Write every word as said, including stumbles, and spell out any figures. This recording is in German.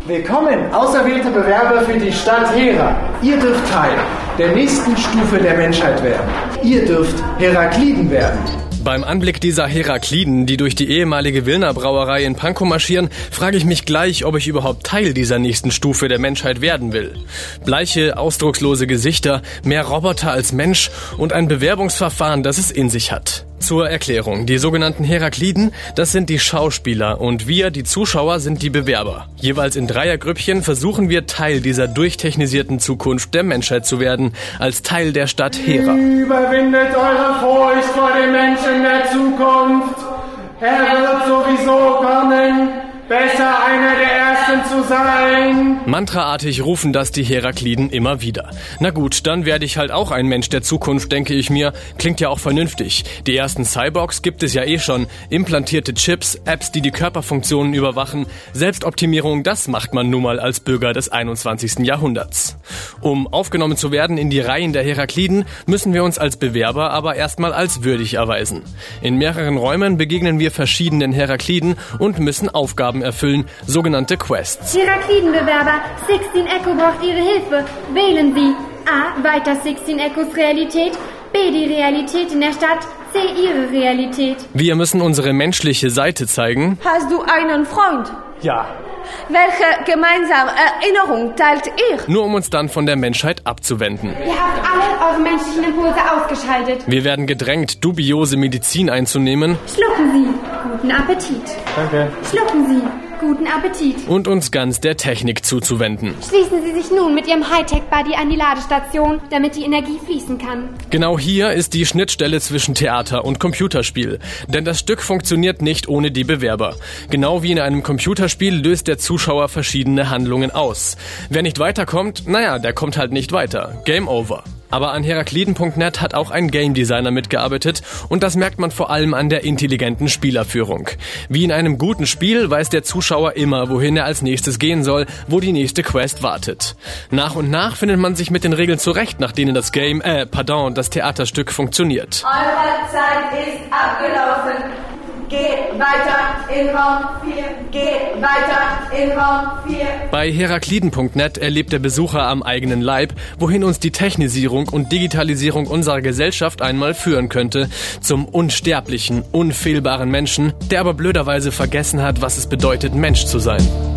Willkommen, auserwählte Bewerber für die Stadt Hera. Ihr dürft Teil der nächsten Stufe der Menschheit werden. Ihr dürft Herakliden werden. Beim Anblick dieser Herakliden, die durch die ehemalige Wilner Brauerei in Pankow marschieren, frage ich mich gleich, ob ich überhaupt Teil dieser nächsten Stufe der Menschheit werden will. Bleiche, ausdruckslose Gesichter, mehr Roboter als Mensch und ein Bewerbungsverfahren, das es in sich hat. Zur Erklärung, die sogenannten Herakliden, das sind die Schauspieler und wir, die Zuschauer, sind die Bewerber. Jeweils in Dreiergrüppchen versuchen wir Teil dieser durchtechnisierten Zukunft der Menschheit zu werden, als Teil der Stadt Hera. Überwindet eure Furcht vor den Menschen der Zukunft. Er wird sowieso kommen. Besser einer der Ersten zu sein. Mantraartig rufen das die Herakliden immer wieder. Na gut, dann werde ich halt auch ein Mensch der Zukunft, denke ich mir. Klingt ja auch vernünftig. Die ersten Cyborgs gibt es ja eh schon. Implantierte Chips, Apps, die die Körperfunktionen überwachen. Selbstoptimierung, das macht man nun mal als Bürger des einundzwanzigsten Jahrhunderts. Um aufgenommen zu werden in die Reihen der Herakliden, müssen wir uns als Bewerber aber erstmal als würdig erweisen. In mehreren Räumen begegnen wir verschiedenen Herakliden und müssen Aufgaben erfüllen, sogenannte Quests. Heraklidenbewerber, sechzehn Echo braucht Ihre Hilfe. Wählen Sie A. Weiter sechzehn Echos Realität, B. Die Realität in der Stadt, C. Ihre Realität. Wir müssen unsere menschliche Seite zeigen. Hast du einen Freund? Ja. Welche gemeinsame Erinnerung teilt ihr? Nur um uns dann von der Menschheit abzuwenden. Ihr habt alle eure menschlichen Impulse ausgeschaltet. Wir werden gedrängt, dubiose Medizin einzunehmen. Schlucken Sie. Guten Appetit. Danke. Schlucken Sie. Guten Appetit. Und uns ganz der Technik zuzuwenden. Schließen Sie sich nun mit Ihrem Hightech-Buddy an die Ladestation, damit die Energie fließen kann. Genau hier ist die Schnittstelle zwischen Theater und Computerspiel. Denn das Stück funktioniert nicht ohne die Bewerber. Genau wie in einem Computerspiel löst der Zuschauer verschiedene Handlungen aus. Wer nicht weiterkommt, naja, der kommt halt nicht weiter. Game over. Aber an Herakliden Punkt net hat auch ein Game Designer mitgearbeitet und das merkt man vor allem an der intelligenten Spielerführung. Wie in einem guten Spiel weiß der Zuschauer immer, wohin er als nächstes gehen soll, wo die nächste Quest wartet. Nach und nach findet man sich mit den Regeln zurecht, nach denen das Game, äh, pardon, das Theaterstück funktioniert. Eure Zeit ist abgelaufen. Geht weiter in Raum vier. Geht weiter in Raum vier. Bei Herakliden Punkt net erlebt der Besucher am eigenen Leib, wohin uns die Technisierung und Digitalisierung unserer Gesellschaft einmal führen könnte. Zum unsterblichen, unfehlbaren Menschen, der aber blöderweise vergessen hat, was es bedeutet, Mensch zu sein.